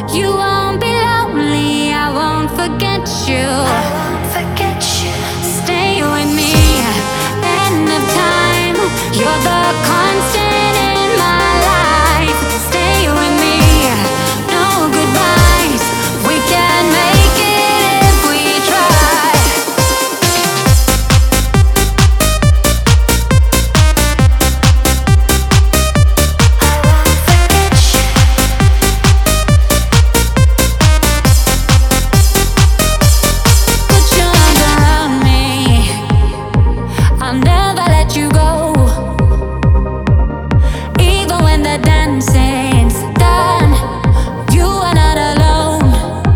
You won't be lonely, I won't forget you. Stay with me, end of time. You're the constant in my life. Stay with me, no goodbyes. We can make it if we try. Put your arms around me, I'll never let you go. Even when the dancing's done, you are not alone.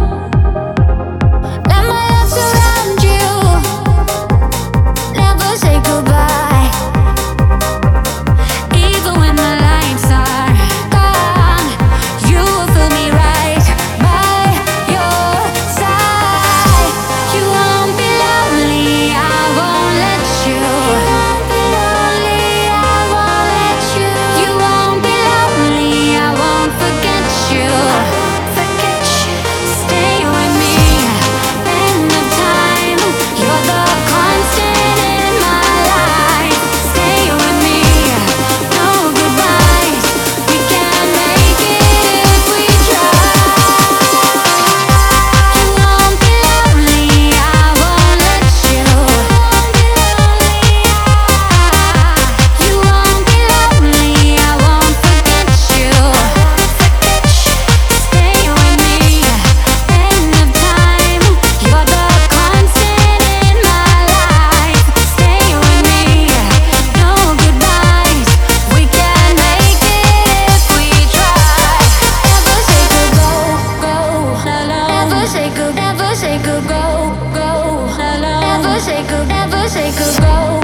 Let my love surround you, never say goodbye. Even when the lights are gone, you will feel me right by your side. You won't be lonely, I won't let you. You won't be lonely, I won't forget you. Stay with me, end of time. You're the constant in my life. Stay with me, no goodbyes. We can make it if we try. You won't be lonely, I won't let you. You won't be lonely, I won't forget you. Stay with me, end of time. You're the constant in my life. Stay with me, no goodbyes. We can make it if we try. Never say never say never say go, go. Never say never say go.